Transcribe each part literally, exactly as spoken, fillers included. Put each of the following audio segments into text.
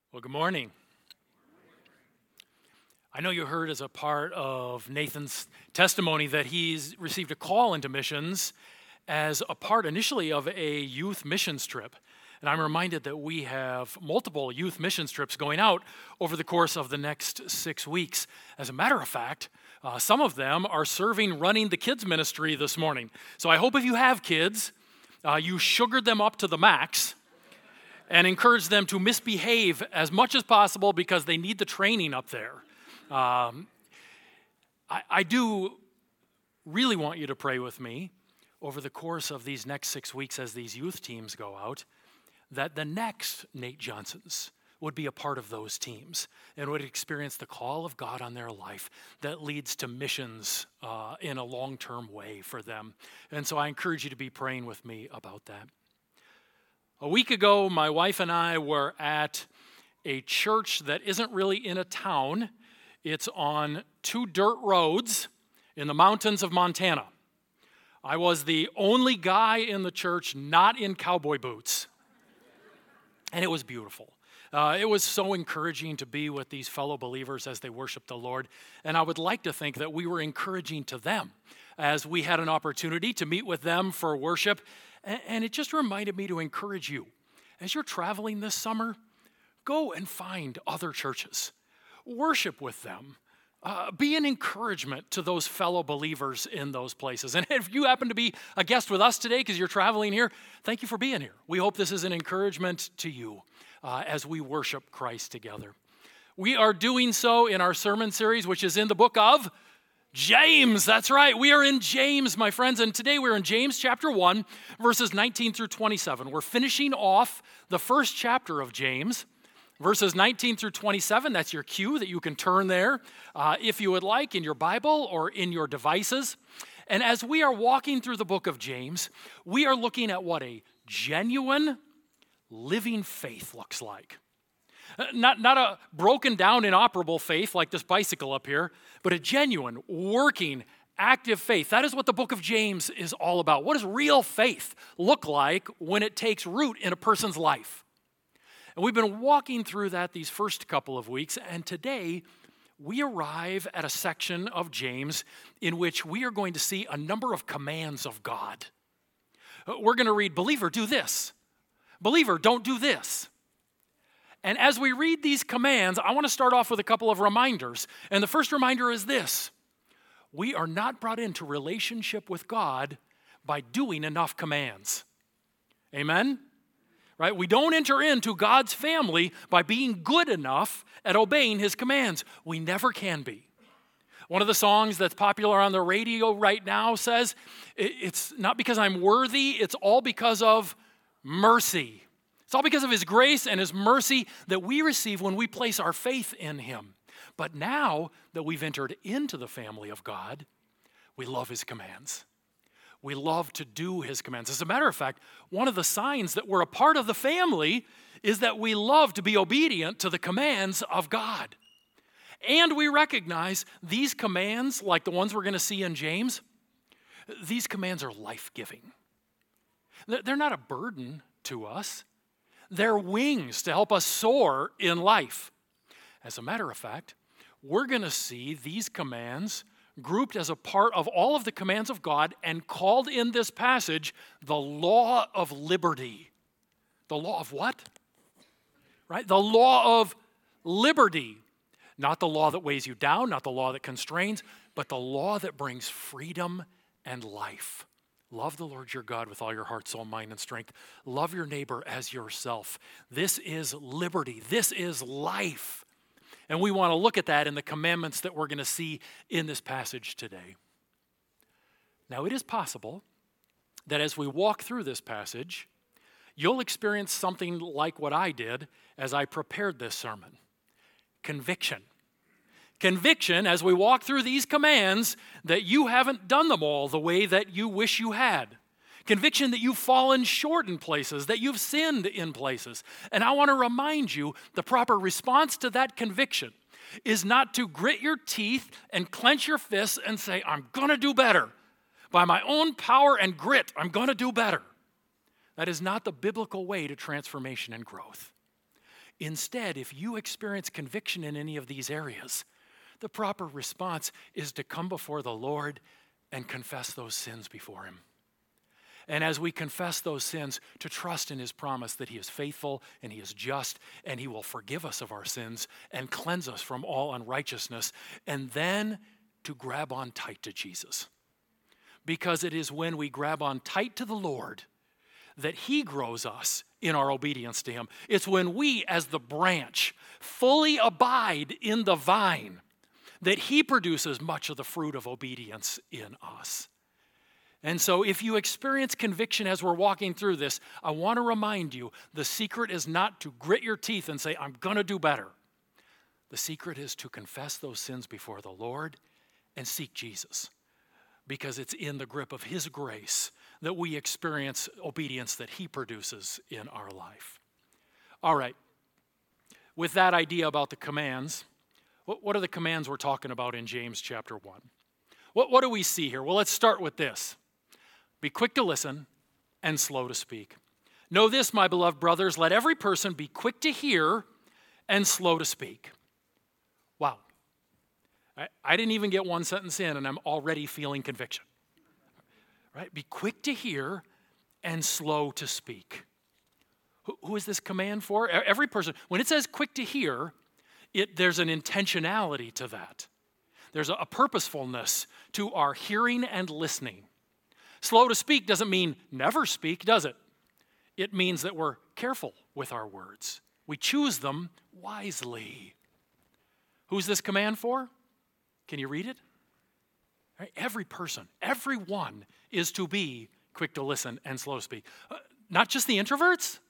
Well, good morning. I know you heard as a part of Nathan's testimony that he's received a call into missions as a part initially of a youth missions trip. And I'm reminded that we have multiple youth missions trips going out over the course of the next six weeks. As a matter of fact, uh, some of them are serving running the kids ministry this morning. So I hope if you have kids, uh, you sugared them up to the max and encourage them to misbehave as much as possible because they need the training up there. Um, I, I do really want you to pray with me over the course of these next six weeks as these youth teams go out, that the next Nate Johnsons would be a part of those teams and would experience the call of God on their life that leads to missions uh, in a long-term way for them. And so I encourage you to be praying with me about that. A week ago, my wife and I were at a church that isn't really in a town. It's on two dirt roads in the mountains of Montana. I was the only guy in the church not in cowboy boots. And it was beautiful. Uh, it was so encouraging to be with these fellow believers as they worship the Lord. And I would like to think that we were encouraging to them as we had an opportunity to meet with them for worship. And it just reminded me to encourage you. As you're traveling this summer, go and find other churches. Worship with them. Uh, be an encouragement to those fellow believers in those places. And if you happen to be a guest with us today because you're traveling here, thank you for being here. We hope this is an encouragement to you uh, as we worship Christ together. We are doing so in our sermon series, which is in the book of James. That's right. We are in James, my friends. And today we're in James chapter one, verses nineteen through twenty-seven. We're finishing off the first chapter of James. Verses nineteen through twenty-seven, that's your cue that you can turn there uh, if you would like in your Bible or in your devices. And as we are walking through the book of James, we are looking at what a genuine living faith looks like. Uh, not, not a broken down, inoperable faith like this bicycle up here, but a genuine, working, active faith. That is what the book of James is all about. What does real faith look like when it takes root in a person's life? And we've been walking through that these first couple of weeks, and today we arrive at a section of James in which we are going to see a number of commands of God. We're going to read, believer, do this. Believer, don't do this. And as we read these commands, I want to start off with a couple of reminders. And the first reminder is this: we are not brought into relationship with God by doing enough commands. Amen? Right? We don't enter into God's family by being good enough at obeying his commands. We never can be. One of the songs that's popular on the radio right now says, it's not because I'm worthy, it's all because of mercy. It's all because of his grace and his mercy that we receive when we place our faith in him. But now that we've entered into the family of God, we love his commands. We love to do his commands. As a matter of fact, one of the signs that we're a part of the family is that we love to be obedient to the commands of God. And we recognize these commands, like the ones we're going to see in James, these commands are life-giving. They're not a burden to us. They're wings to help us soar in life. As a matter of fact, we're going to see these commands grouped as a part of all of the commands of God and called in this passage the law of liberty. The law of what? Right? The law of liberty. Not the law that weighs you down, not the law that constrains, but the law that brings freedom and life. Love the Lord your God with all your heart, soul, mind, and strength. Love your neighbor as yourself. This is liberty. This is life. And we want to look at that in the commandments that we're going to see in this passage today. Now, it is possible that as we walk through this passage, you'll experience something like what I did as I prepared this sermon. Conviction. Conviction as we walk through these commands that you haven't done them all the way that you wish you had. Conviction that you've fallen short in places, that you've sinned in places. And I want to remind you, the proper response to that conviction is not to grit your teeth and clench your fists and say, I'm going to do better. By my own power and grit, I'm going to do better. That is not the biblical way to transformation and growth. Instead, if you experience conviction in any of these areas, the proper response is to come before the Lord and confess those sins before him. And as we confess those sins, to trust in his promise that he is faithful and he is just and he will forgive us of our sins and cleanse us from all unrighteousness, and then to grab on tight to Jesus. Because it is when we grab on tight to the Lord that he grows us in our obedience to him. It's when we, as the branch, fully abide in the vine that he produces much of the fruit of obedience in us. And so if you experience conviction as we're walking through this, I want to remind you, the secret is not to grit your teeth and say, I'm going to do better. The secret is to confess those sins before the Lord and seek Jesus, because it's in the grip of his grace that we experience obedience that he produces in our life. All right, with that idea about the commands, what are the commands we're talking about in James chapter one? What, what do we see here? Well, let's start with this. Be quick to listen and slow to speak. Know this, my beloved brothers, let every person be quick to hear and slow to speak. Wow. I, I didn't even get one sentence in, and I'm already feeling conviction. Right? Be quick to hear and slow to speak. Who, who is this command for? Every person. When it says quick to hear, it, there's an intentionality to that. There's a, a purposefulness to our hearing and listening. Slow to speak doesn't mean never speak, does it? It means that we're careful with our words. We choose them wisely. Who's this command for? Can you read it? Right? Every person, everyone is to be quick to listen and slow to speak. Uh, not just the introverts.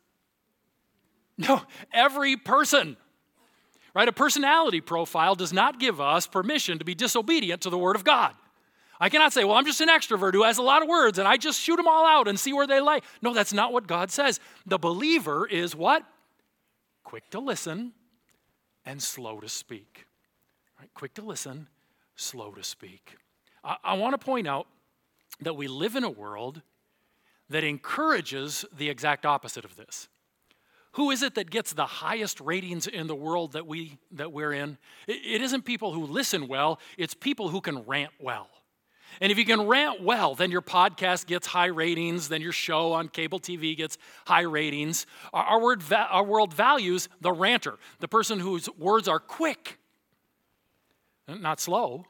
No, every person. Right? A personality profile does not give us permission to be disobedient to the Word of God. I cannot say, well, I'm just an extrovert who has a lot of words and I just shoot them all out and see where they lay. No, that's not what God says. The believer is what? Quick to listen and slow to speak. Right? Quick to listen, slow to speak. I, I want to point out that we live in a world that encourages the exact opposite of this. Who is it that gets the highest ratings in the world that, we, that we're in? It, it isn't people who listen well, it's people who can rant well. And if you can rant well, then your podcast gets high ratings, then your show on cable T V gets high ratings. Our, our, word va- our world values the ranter, the person whose words are quick, not slow.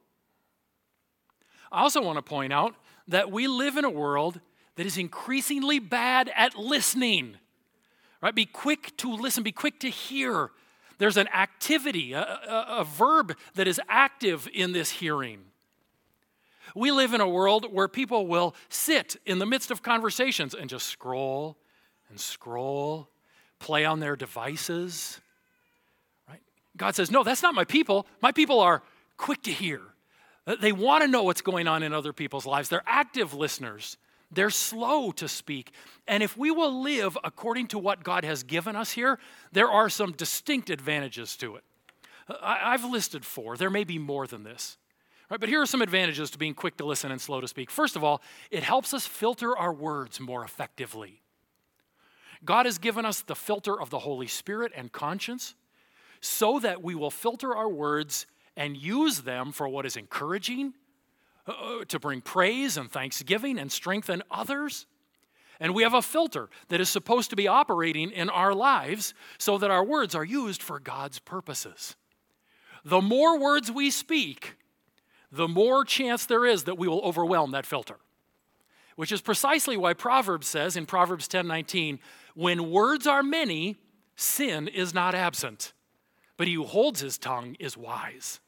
I also want to point out that we live in a world that is increasingly bad at listening. Right? Be quick to listen, be quick to hear. There's an activity, a, a, a verb that is active in this hearing. We live in a world where people will sit in the midst of conversations and just scroll and scroll, play on their devices. Right? God says, no, that's not my people. My people are quick to hear. They want to know what's going on in other people's lives. They're active listeners. They're slow to speak. And if we will live according to what God has given us here, there are some distinct advantages to it. I've listed four. There may be more than this. Right, but here are some advantages to being quick to listen and slow to speak. First of all, it helps us filter our words more effectively. God has given us the filter of the Holy Spirit and conscience so that we will filter our words and use them for what is encouraging, uh, to bring praise and thanksgiving and strengthen others. And we have a filter that is supposed to be operating in our lives so that our words are used for God's purposes. The more words we speak, the more chance there is that we will overwhelm that filter, which is precisely why Proverbs says in Proverbs ten nineteen, when words are many, sin is not absent, but he who holds his tongue is wise.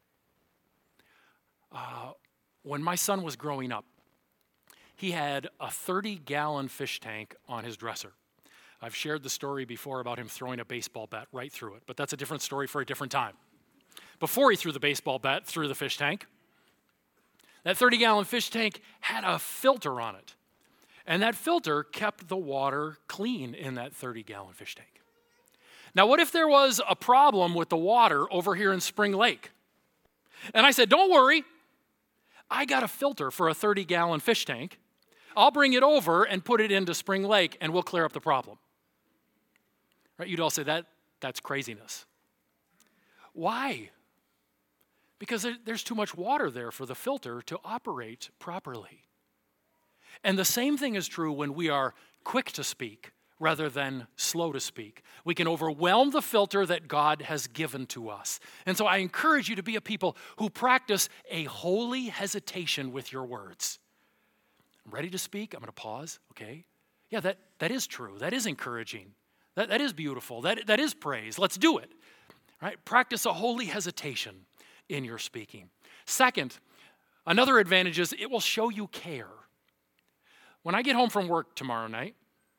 Uh, when my son was growing up, he had a thirty-gallon fish tank on his dresser. I've shared the story before about him throwing a baseball bat right through it, but that's a different story for a different time. Before he threw the baseball bat through the fish tank, that thirty-gallon fish tank had a filter on it. And that filter kept the water clean in that thirty-gallon fish tank. Now, what if there was a problem with the water over here in Spring Lake? And I said, don't worry, I got a filter for a thirty-gallon fish tank. I'll bring it over and put it into Spring Lake, and we'll clear up the problem. Right? You'd all say, that, that's craziness. Why? Because there, there's too much water there for the filter to operate properly. And the same thing is true when we are quick to speak rather than slow to speak. We can overwhelm the filter that God has given to us. And so I encourage you to be a people who practice a holy hesitation with your words. I'm ready to speak. I'm going to pause. Okay. Yeah, that, that is true. That is encouraging. That, that is beautiful. That, that is praise. Let's do it. Right? Practice a holy hesitation in your speaking. Second, another advantage is it will show you care. When I get home from work tomorrow night,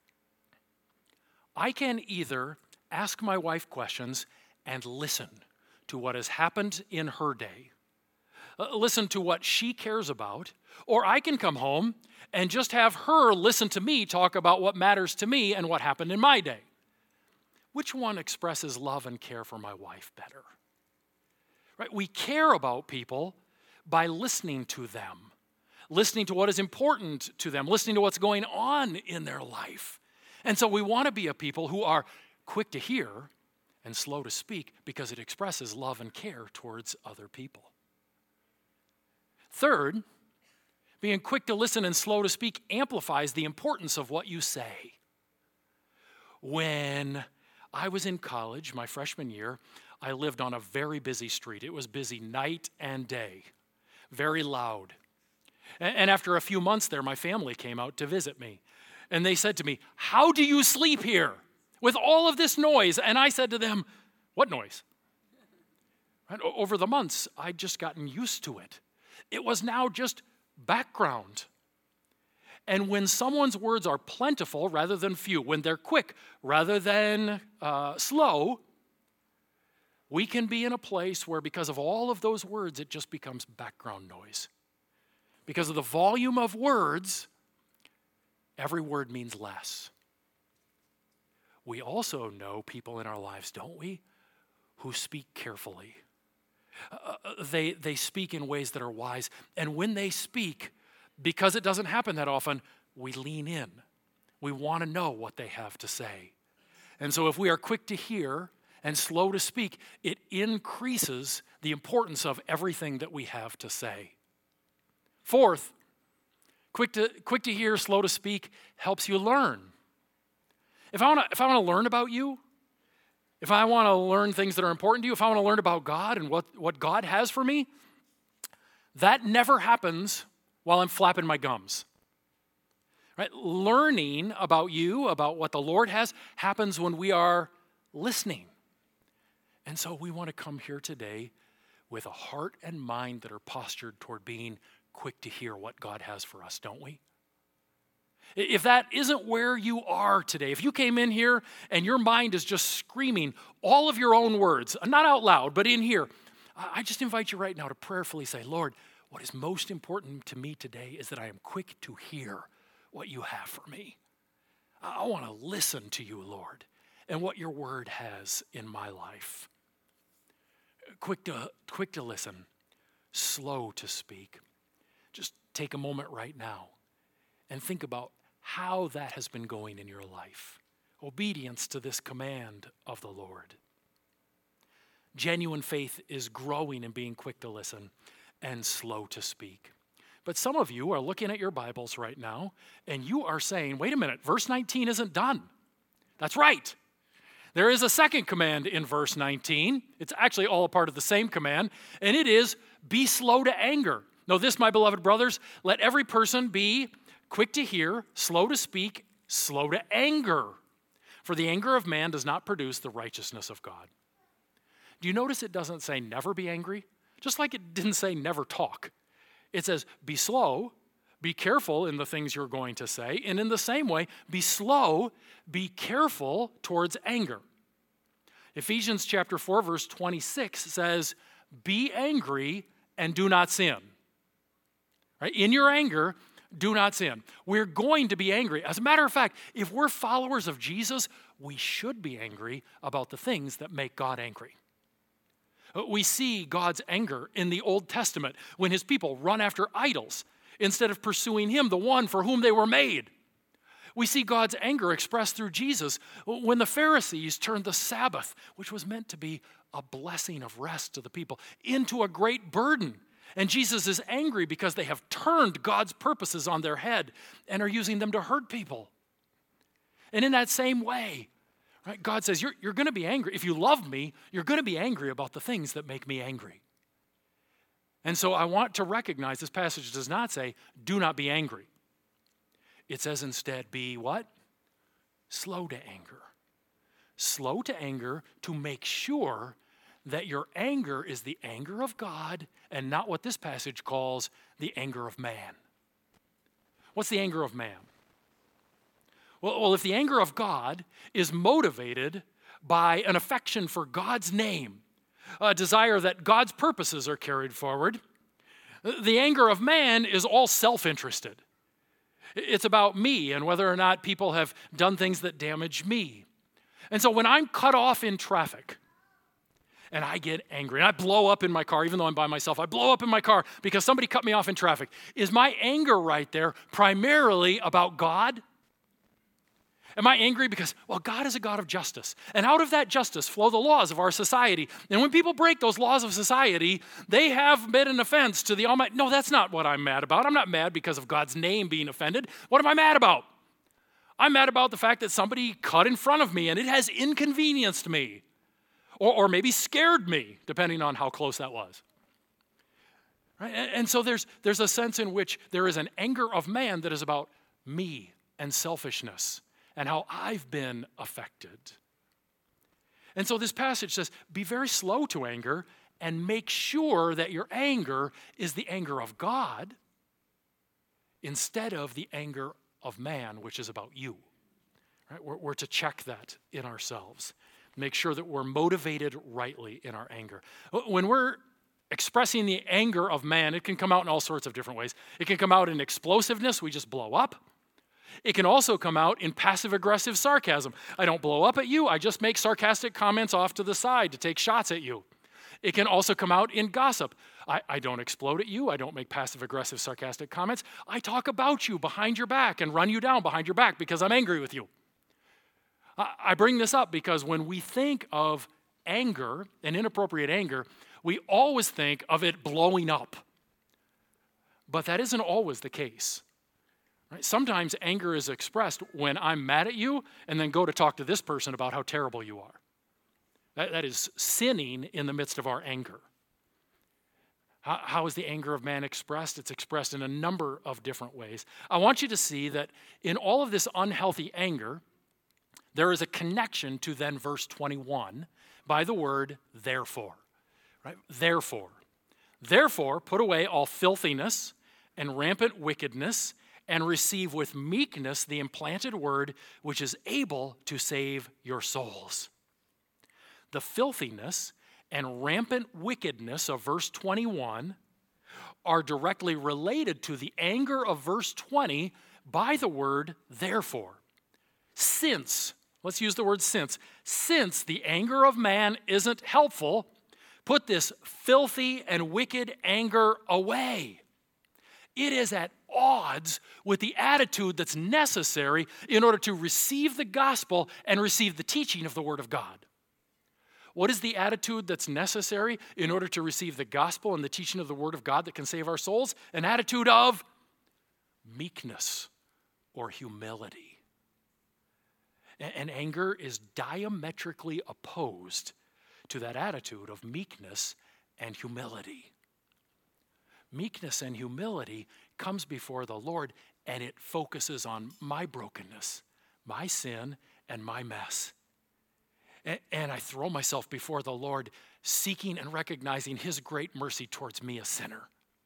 I can either ask my wife questions and listen to what has happened in her day, uh, listen to what she cares about, or I can come home and just have her listen to me talk about what matters to me and what happened in my day. Which one expresses love and care for my wife better? Right? We care about people by listening to them, listening to what is important to them, listening to what's going on in their life. And so we want to be a people who are quick to hear and slow to speak because it expresses love and care towards other people. Third, being quick to listen and slow to speak amplifies the importance of what you say. When I was in college, my freshman year, I lived on a very busy street. It was busy night and day, very loud. And after a few months there, my family came out to visit me. And they said to me, "How do you sleep here with all of this noise?" And I said to them, "What noise?" Right? Over the months, I'd just gotten used to it. It was now just background. And when someone's words are plentiful rather than few, when they're quick rather than uh, slow, we can be in a place where because of all of those words, it just becomes background noise. Because of the volume of words, every word means less. We also know people in our lives, don't we, who speak carefully. Uh, they, they speak in ways that are wise. And when they speak, because it doesn't happen that often, we lean in. We want to know what they have to say. And so if we are quick to hear and slow to speak, it increases the importance of everything that we have to say. Fourth, quick to, quick to hear, slow to speak helps you learn. If I want to if I want to learn about you, if I want to learn things that are important to you, if I want to learn about God and what, what God has for me, that never happens while I'm flapping my gums. Right? Learning about you, about what the Lord has, happens when we are listening. And so we want to come here today with a heart and mind that are postured toward being quick to hear what God has for us, don't we? If that isn't where you are today, if you came in here and your mind is just screaming all of your own words, not out loud, but in here, I just invite you right now to prayerfully say, "Lord, what is most important to me today is that I am quick to hear what you have for me. I want to listen to you, Lord, and what your word has in my life." Quick to, quick to listen, slow to speak. Just take a moment right now and think about how that has been going in your life. Obedience to this command of the Lord. Genuine faith is growing in being quick to listen and slow to speak. But some of you are looking at your Bibles right now and you are saying, wait a minute, verse nineteen isn't done. That's right. There is a second command in verse nineteen. It's actually all a part of the same command, and it is, be slow to anger. Know this, my beloved brothers, let every person be quick to hear, slow to speak, slow to anger. For the anger of man does not produce the righteousness of God. Do you notice it doesn't say never be angry? Just like it didn't say never talk. It says be slow, be careful in the things you're going to say, and in the same way, be slow, be careful towards anger. Ephesians chapter four, verse twenty-six says, be angry and do not sin. Right? In your anger, do not sin. We're going to be angry. As a matter of fact, if we're followers of Jesus, we should be angry about the things that make God angry. We see God's anger in the Old Testament when his people run after idols instead of pursuing him, the one for whom they were made. We see God's anger expressed through Jesus when the Pharisees turned the Sabbath, which was meant to be a blessing of rest to the people, into a great burden. And Jesus is angry because they have turned God's purposes on their head and are using them to hurt people. And in that same way, right, God says, you're, you're going to be angry. If you love me, you're going to be angry about the things that make me angry. And so I want to recognize this passage does not say, do not be angry. It says instead, be what? Slow to anger. Slow to anger to make sure that your anger is the anger of God and not what this passage calls the anger of man. What's the anger of man? Well, well, if the anger of God is motivated by an affection for God's name, a desire that God's purposes are carried forward, the anger of man is all self-interested. It's about me and whether or not people have done things that damage me. And so when I'm cut off in traffic and I get angry and I blow up in my car, even though I'm by myself, I blow up in my car because somebody cut me off in traffic, is my anger right there primarily about God? Am I angry because, well, God is a God of justice, and out of that justice flow the laws of our society. And when people break those laws of society, they have been an offense to the Almighty. No, that's not what I'm mad about. I'm not mad because of God's name being offended. What am I mad about? I'm mad about the fact that somebody cut in front of me and it has inconvenienced me, or, or maybe scared me, depending on how close that was. Right? And, and so there's, there's a sense in which there is an anger of man that is about me and selfishness and how I've been affected. And so this passage says, be very slow to anger and make sure that your anger is the anger of God instead of the anger of man, which is about you. Right? We're, we're to check that in ourselves. Make sure that we're motivated rightly in our anger. When we're expressing the anger of man, it can come out in all sorts of different ways. It can come out in explosiveness, we just blow up. It can also come out in passive-aggressive sarcasm. I don't blow up at you, I just make sarcastic comments off to the side to take shots at you. It can also come out in gossip. I, I don't explode at you, I don't make passive-aggressive sarcastic comments. I talk about you behind your back and run you down behind your back because I'm angry with you. I, I bring this up because when we think of anger and inappropriate anger, we always think of it blowing up. But that isn't always the case. Right? Sometimes anger is expressed when I'm mad at you and then go to talk to this person about how terrible you are. That, that is sinning in the midst of our anger. How, how is the anger of man expressed? It's expressed in a number of different ways. I want you to see that in all of this unhealthy anger, there is a connection to then verse twenty-one by the word therefore. Right? Therefore. Therefore, put away all filthiness and rampant wickedness, and receive with meekness the implanted word, which is able to save your souls. The filthiness and rampant wickedness of verse twenty-one are directly related to the anger of verse twenty by the word therefore. Since, let's use the word since, since the anger of man isn't helpful, put this filthy and wicked anger away. It is at odds with the attitude that's necessary in order to receive the gospel and receive the teaching of the Word of God. What is the attitude that's necessary in order to receive the gospel and the teaching of the Word of God that can save our souls? An attitude of meekness or humility. And anger is diametrically opposed to that attitude of meekness and humility. Meekness and humility comes before the Lord, and it focuses on my brokenness, my sin, and my mess. And I throw myself before the Lord, seeking and recognizing His great mercy towards me, a sinner.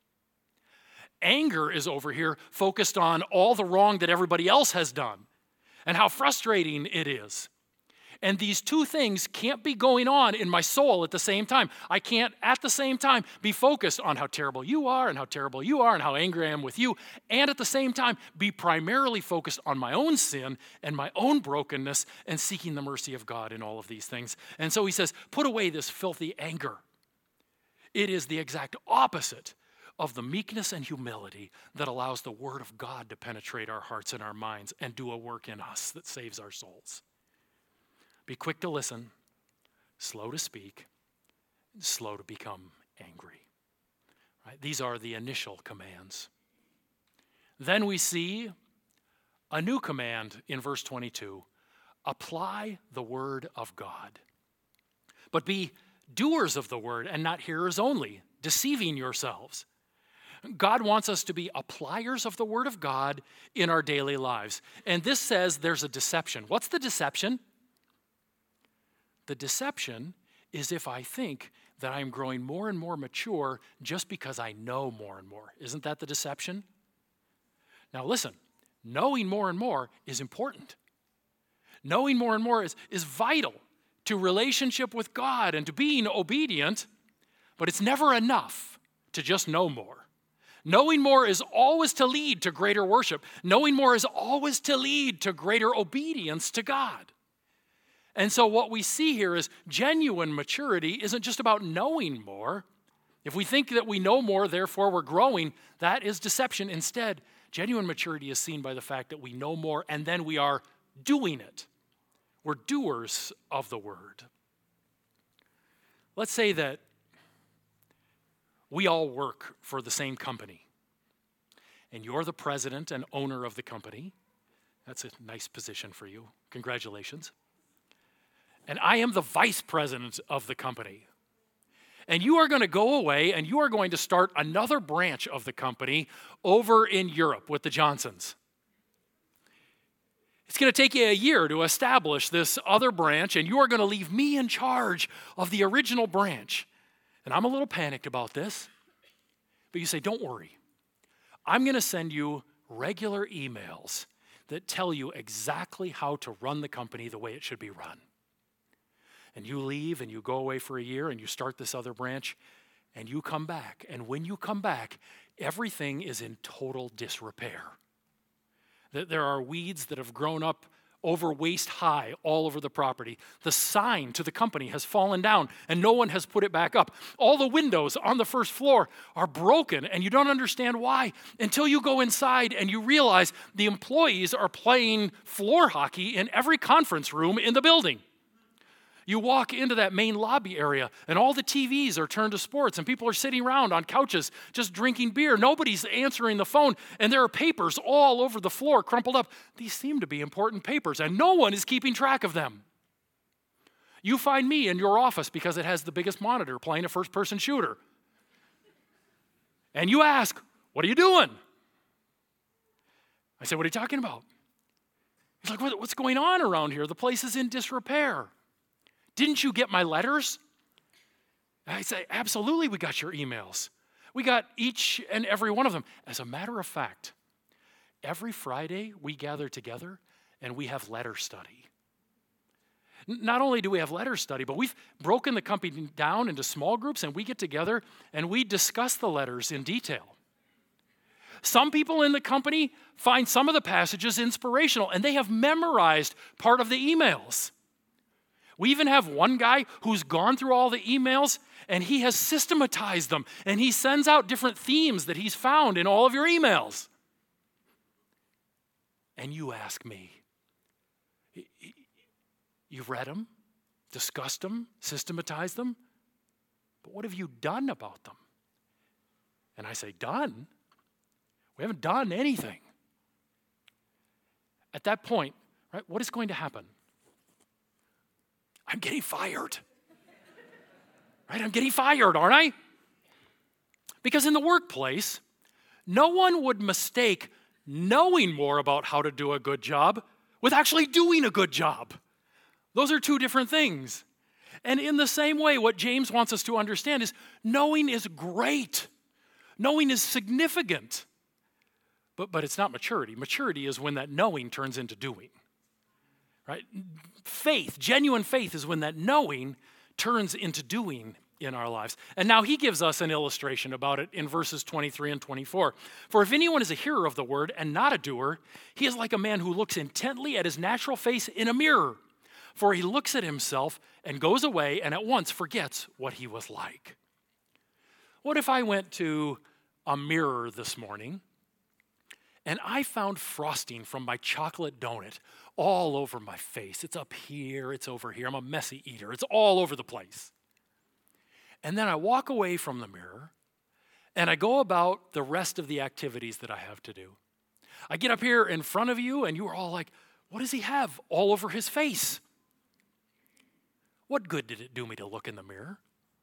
Anger is over here focused on all the wrong that everybody else has done and how frustrating it is. And these two things can't be going on in my soul at the same time. I can't, at the same time, be focused on how terrible you are and how terrible you are and how angry I am with you, and at the same time, be primarily focused on my own sin and my own brokenness and seeking the mercy of God in all of these things. And so he says, put away this filthy anger. It is the exact opposite of the meekness and humility that allows the word of God to penetrate our hearts and our minds and do a work in us that saves our souls. Be quick to listen, slow to speak, slow to become angry. Right? These are the initial commands. Then we see a new command in verse twenty-two. Apply the word of God. But be doers of the word and not hearers only, deceiving yourselves. God wants us to be appliers of the word of God in our daily lives. And this says there's a deception. What's the deception? The deception is if I think that I'm growing more and more mature just because I know more and more. Isn't that the deception? Now listen, knowing more and more is important. Knowing more and more is, is vital to relationship with God and to being obedient, but it's never enough to just know more. Knowing more is always to lead to greater worship. Knowing more is always to lead to greater obedience to God. And so what we see here is genuine maturity isn't just about knowing more. If we think that we know more, therefore we're growing, that is deception. Instead, genuine maturity is seen by the fact that we know more and then we are doing it. We're doers of the word. Let's say that we all work for the same company, and you're the president and owner of the company. That's a nice position for you. Congratulations. And I am the vice president of the company. And you are going to go away and you are going to start another branch of the company over in Europe with the Johnsons. It's going to take you a year to establish this other branch, and you are going to leave me in charge of the original branch. And I'm a little panicked about this, but you say, don't worry. I'm going to send you regular emails that tell you exactly how to run the company the way it should be run. And you leave and you go away for a year and you start this other branch and you come back. And when you come back, everything is in total disrepair. There are weeds that have grown up over waist high all over the property. The sign to the company has fallen down and no one has put it back up. All the windows on the first floor are broken and you don't understand why until you go inside and you realize the employees are playing floor hockey in every conference room in the building. You walk into that main lobby area and all the T Vs are turned to sports and people are sitting around on couches just drinking beer. Nobody's answering the phone and there are papers all over the floor crumpled up. These seem to be important papers and no one is keeping track of them. You find me in your office because it has the biggest monitor playing a first-person shooter. And you ask, what are you doing? I said, what are you talking about? He's like, what's going on around here? The place is in disrepair. Didn't you get my letters? I say, absolutely, we got your emails. We got each and every one of them. As a matter of fact, every Friday we gather together and we have letter study. Not only do we have letter study, but we've broken the company down into small groups and we get together and we discuss the letters in detail. Some people in the company find some of the passages inspirational and they have memorized part of the emails. We even have one guy who's gone through all the emails and he has systematized them and he sends out different themes that he's found in all of your emails. And you ask me, you've read them, discussed them, systematized them, but what have you done about them? And I say, done? We haven't done anything. At that point, right, what is going to happen? I'm getting fired. Right? I'm getting fired, aren't I? Because in the workplace, no one would mistake knowing more about how to do a good job with actually doing a good job. Those are two different things. And in the same way, what James wants us to understand is knowing is great. Knowing is significant. But, but it's not maturity. Maturity is when that knowing turns into doing. Right? Faith, genuine faith is when that knowing turns into doing in our lives. And now he gives us an illustration about it in verses twenty-three and twenty-four. For if anyone is a hearer of the word and not a doer, he is like a man who looks intently at his natural face in a mirror. For he looks at himself and goes away and at once forgets what he was like. What if I went to a mirror this morning, and I found frosting from my chocolate donut all over my face. It's up here, it's over here. I'm a messy eater. It's all over the place. And then I walk away from the mirror, and I go about the rest of the activities that I have to do. I get up here in front of you, and you are all like, what does he have all over his face? What good did it do me to look in the mirror?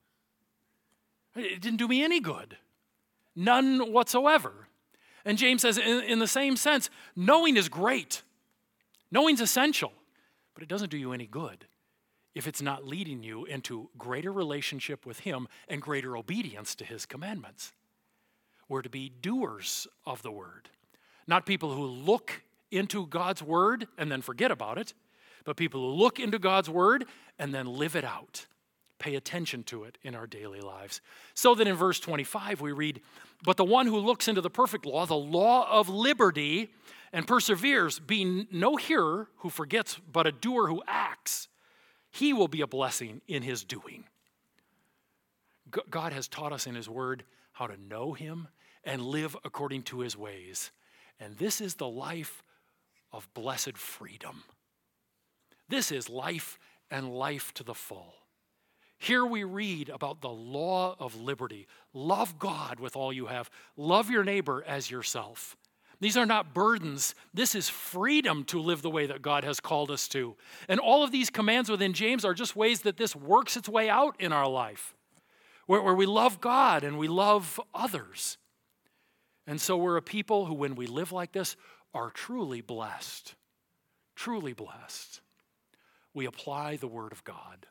It didn't do me any good. None whatsoever. And James says, in, in the same sense, knowing is great. Knowing's essential, but it doesn't do you any good if it's not leading you into greater relationship with him and greater obedience to his commandments. We're to be doers of the word, not people who look into God's word and then forget about it, but people who look into God's word and then live it out. Pay attention to it in our daily lives. So that in verse twenty-five we read, but the one who looks into the perfect law, the law of liberty, and perseveres, being no hearer who forgets, but a doer who acts, he will be a blessing in his doing. God has taught us in his word how to know him and live according to his ways. And this is the life of blessed freedom. This is life and life to the full. Here we read about the law of liberty. Love God with all you have. Love your neighbor as yourself. These are not burdens. This is freedom to live the way that God has called us to. And all of these commands within James are just ways that this works its way out in our life, where, where we love God and we love others. And so we're a people who, when we live like this, are truly blessed. Truly blessed. We apply the word of God.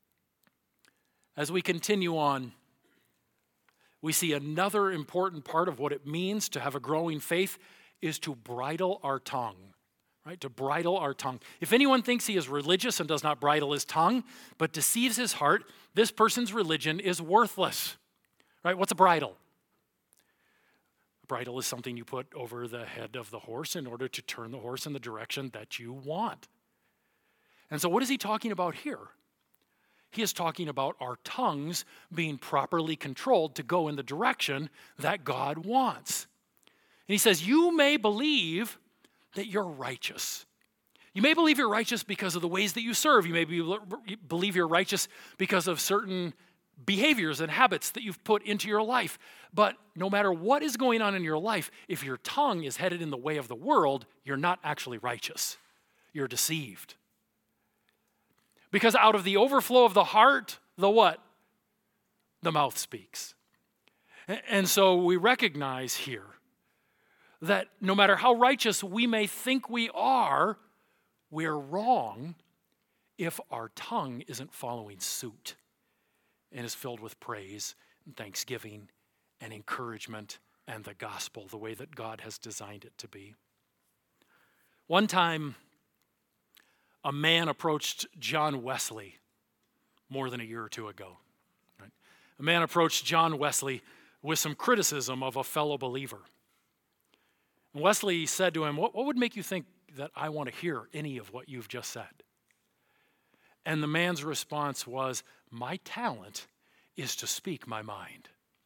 As we continue on, we see another important part of what it means to have a growing faith is to bridle our tongue, right? To bridle our tongue. If anyone thinks he is religious and does not bridle his tongue, but deceives his heart, this person's religion is worthless, right? What's a bridle? A bridle is something you put over the head of the horse in order to turn the horse in the direction that you want. And so what is he talking about here? He is talking about our tongues being properly controlled to go in the direction that God wants. And he says, you may believe that you're righteous. You may believe you're righteous because of the ways that you serve. You may be, believe you're righteous because of certain behaviors and habits that you've put into your life. But no matter what is going on in your life, if your tongue is headed in the way of the world, you're not actually righteous. You're deceived. Because out of the overflow of the heart, the what? The mouth speaks. And so we recognize here that no matter how righteous we may think we are, we're wrong if our tongue isn't following suit and is filled with praise and thanksgiving and encouragement and the gospel, the way that God has designed it to be. One time, a man approached John Wesley more than a year or two ago. Right? A man approached John Wesley with some criticism of a fellow believer. And Wesley said to him, what, what would make you think that I want to hear any of what you've just said? And the man's response was, my talent is to speak my mind.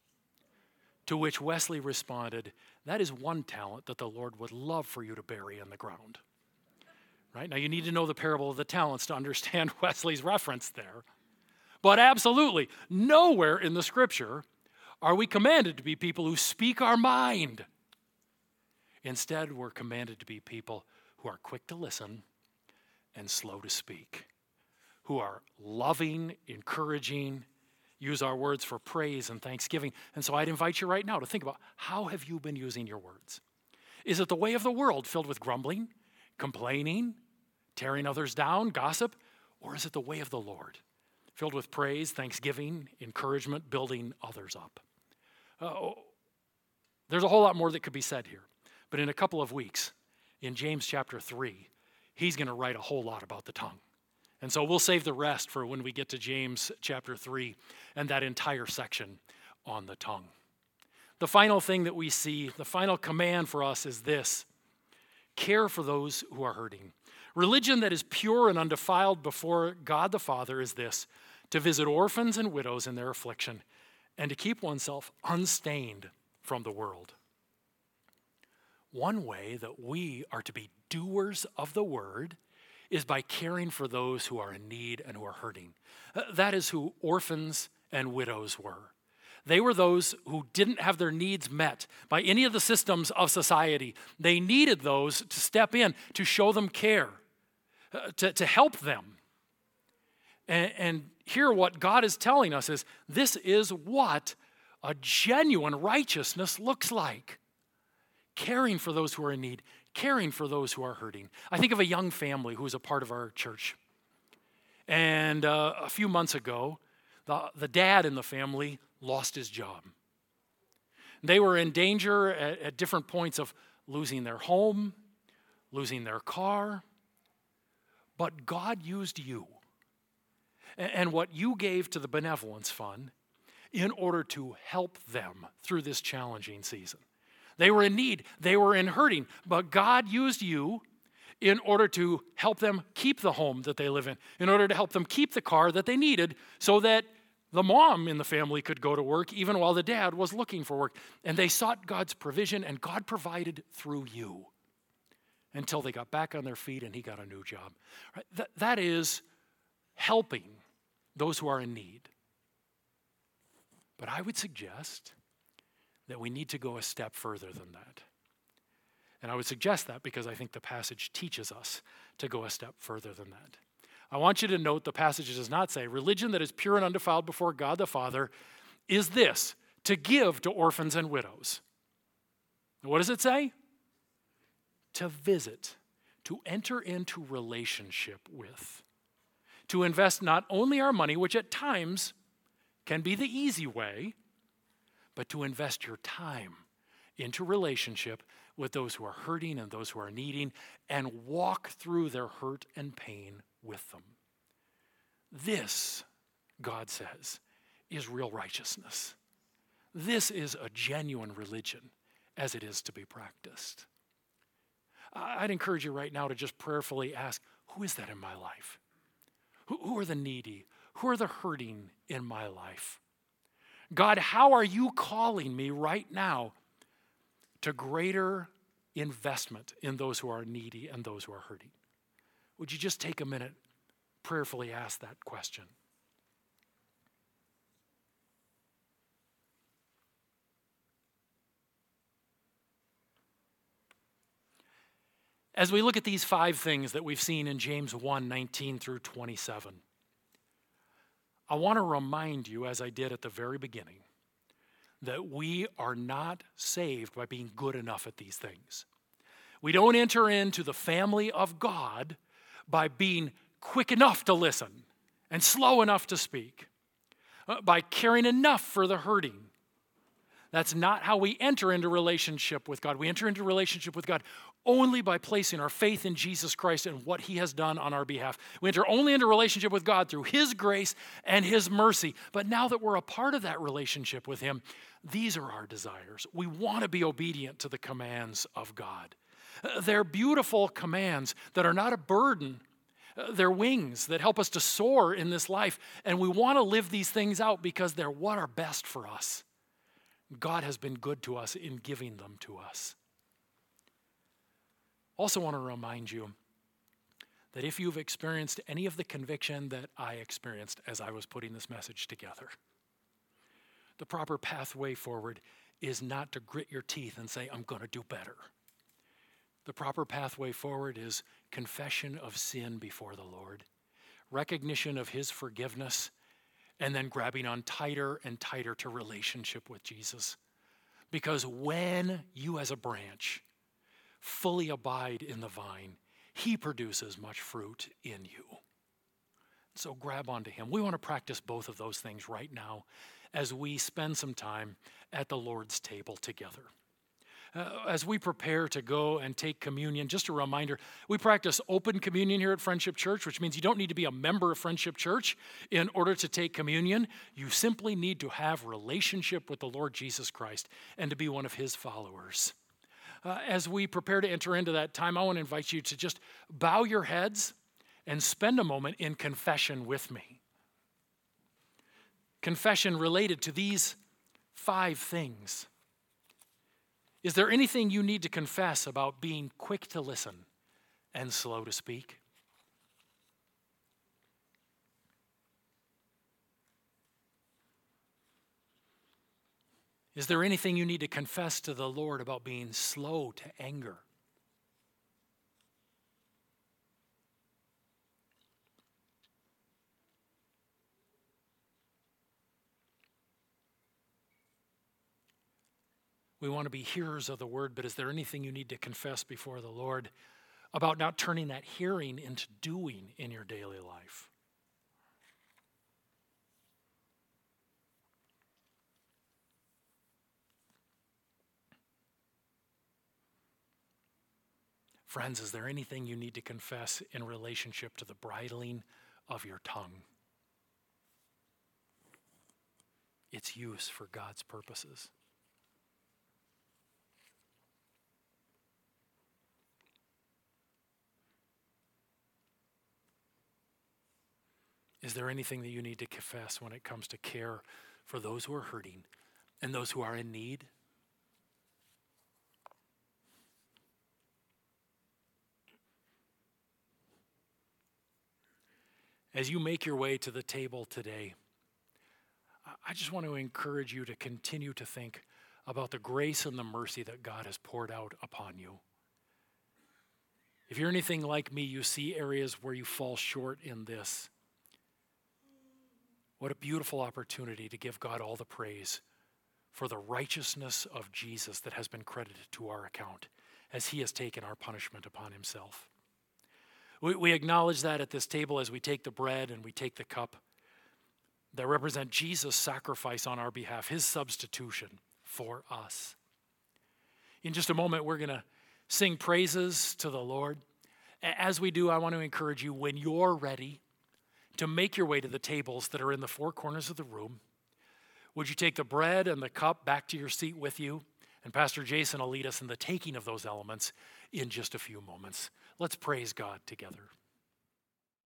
To which Wesley responded, that is one talent that the Lord would love for you to bury in the ground. Right? Now, you need to know the parable of the talents to understand Wesley's reference there. But absolutely, nowhere in the scripture are we commanded to be people who speak our mind. Instead, we're commanded to be people who are quick to listen and slow to speak, who are loving, encouraging, use our words for praise and thanksgiving. And so I'd invite you right now to think about, how have you been using your words? Is it the way of the world filled with grumbling, complaining, tearing others down, gossip? Or is it the way of the Lord, filled with praise, thanksgiving, encouragement, building others up? Uh, there's a whole lot more that could be said here. But in a couple of weeks, in James chapter three, he's going to write a whole lot about the tongue. And so we'll save the rest for when we get to James chapter three and that entire section on the tongue. The final thing that we see, the final command for us is this: care for those who are hurting. Religion that is pure and undefiled before God the Father is this: to visit orphans and widows in their affliction and to keep oneself unstained from the world. One way that we are to be doers of the word is by caring for those who are in need and who are hurting. Uh, That is who orphans and widows were. They were those who didn't have their needs met by any of the systems of society. They needed those to step in, to show them care, uh, to, to help them. And, and here what God is telling us is this is what a genuine righteousness looks like. Caring for those who are in need, caring for those who are hurting. I think of a young family who is a part of our church. And uh, a few months ago, the, the dad in the family lost his job. They were in danger at, at different points of losing their home, losing their car. But God used you and, and what you gave to the benevolence fund in order to help them through this challenging season. They were in need, they were in hurting, but God used you in order to help them keep the home that they live in, in order to help them keep the car that they needed so that the mom in the family could go to work even while the dad was looking for work. And they sought God's provision, and God provided through you until they got back on their feet and he got a new job. Right? That, that is helping those who are in need. But I would suggest that we need to go a step further than that. And I would suggest that because I think the passage teaches us to go a step further than that. I want you to note the passage does not say religion that is pure and undefiled before God the Father is this, to give to orphans and widows. What does it say? To visit, to enter into relationship with, to invest not only our money, which at times can be the easy way, but to invest your time into relationship with those who are hurting and those who are needing and walk through their hurt and pain with them. This, God says, is real righteousness. This is a genuine religion as it is to be practiced. I'd encourage you right now to just prayerfully ask, who is that in my life? Who, who are the needy? Who are the hurting in my life? God, how are you calling me right now to greater investment in those who are needy and those who are hurting? Would you just take a minute, prayerfully ask that question? As we look at these five things that we've seen in James one, nineteen through twenty-seven, I want to remind you, as I did at the very beginning, that we are not saved by being good enough at these things. We don't enter into the family of God by being quick enough to listen and slow enough to speak, uh, by caring enough for the hurting. That's not how we enter into relationship with God. We enter into relationship with God only by placing our faith in Jesus Christ and what he has done on our behalf. We enter only into relationship with God through his grace and his mercy. But now that we're a part of that relationship with him, these are our desires. We want to be obedient to the commands of God. They're beautiful commands that are not a burden. They're wings that help us to soar in this life. And we want to live these things out because they're what are best for us. God has been good to us in giving them to us. Also want to remind you that if you've experienced any of the conviction that I experienced as I was putting this message together, the proper pathway forward is not to grit your teeth and say, I'm going to do better. The proper pathway forward is confession of sin before the Lord, recognition of his forgiveness, and then grabbing on tighter and tighter to relationship with Jesus. Because when you as a branch fully abide in the vine, he produces much fruit in you. So grab onto him. We want to practice both of those things right now as we spend some time at the Lord's table together. Uh, as we prepare to go and take communion, just a reminder, we practice open communion here at Friendship Church, which means you don't need to be a member of Friendship Church in order to take communion. You simply need to have relationship with the Lord Jesus Christ and to be one of his followers. Uh, as we prepare to enter into that time, I want to invite you to just bow your heads and spend a moment in confession with me. Confession related to these five things. Is there anything you need to confess about being quick to listen and slow to speak? Is there anything you need to confess to the Lord about being slow to anger? We want to be hearers of the word, but is there anything you need to confess before the Lord about not turning that hearing into doing in your daily life? Friends, is there anything you need to confess in relationship to the bridling of your tongue? Its use for God's purposes. Is there anything that you need to confess when it comes to care for those who are hurting and those who are in need? As you make your way to the table today, I just want to encourage you to continue to think about the grace and the mercy that God has poured out upon you. If you're anything like me, you see areas where you fall short in this. What a beautiful opportunity to give God all the praise for the righteousness of Jesus that has been credited to our account as he has taken our punishment upon himself. We, we acknowledge that at this table as we take the bread and we take the cup that represent Jesus' sacrifice on our behalf, his substitution for us. In just a moment, we're going to sing praises to the Lord. As we do, I want to encourage you, when you're ready to make your way to the tables that are in the four corners of the room, would you take the bread and the cup back to your seat with you? And Pastor Jason will lead us in the taking of those elements in just a few moments. Let's praise God together.